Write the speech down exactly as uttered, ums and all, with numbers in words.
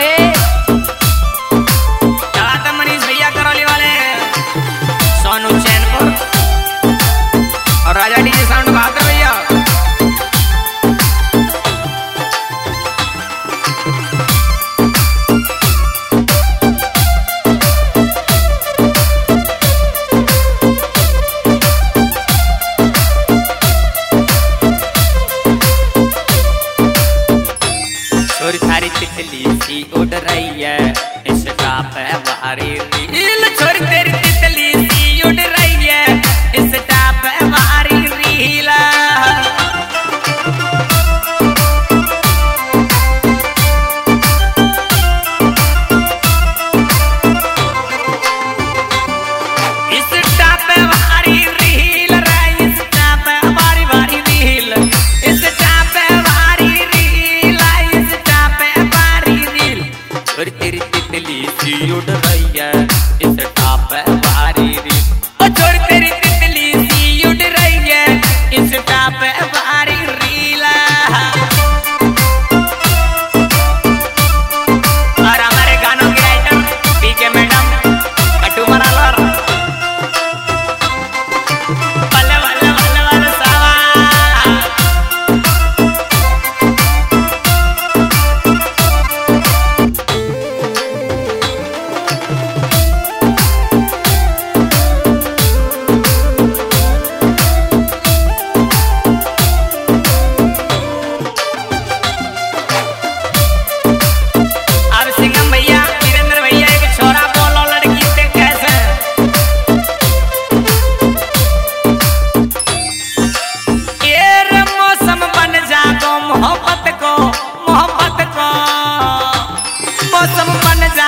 है ज्यादा मनीष भैया करौली वाले सोनू चैनपुर और राजा डीजे साउंड बहादुर भैया। छोरी थारी तितली सी उड़ रही है इस टाप है बाहरी रील। छोरी तेरी तितली सी उड़ रही है इस टाप है बाहरी रील। इस टाप है बाहरी रील रे इस टाप है बारी बारी रील। इस टाप है बारी रील इस टाप है बारी रील। और तेरी तितली सी उड़ रही है इस टाप है बारी रील। ओ छोड़ तेरी तितली सी उड़ रही है इस टाप है बारी रील। और हमारे गानों की राइटर पीके मैडम कटू मरालर बल्ले बल्ले बल्ले बल्ले सावा। अब सिंगम भैया वीरेंद्र भैया एक छोरा बोलो लड़की से कैसे। ये रे मौसम बन जागो मोहब्बत को मोहब्बत को मौसम बन जा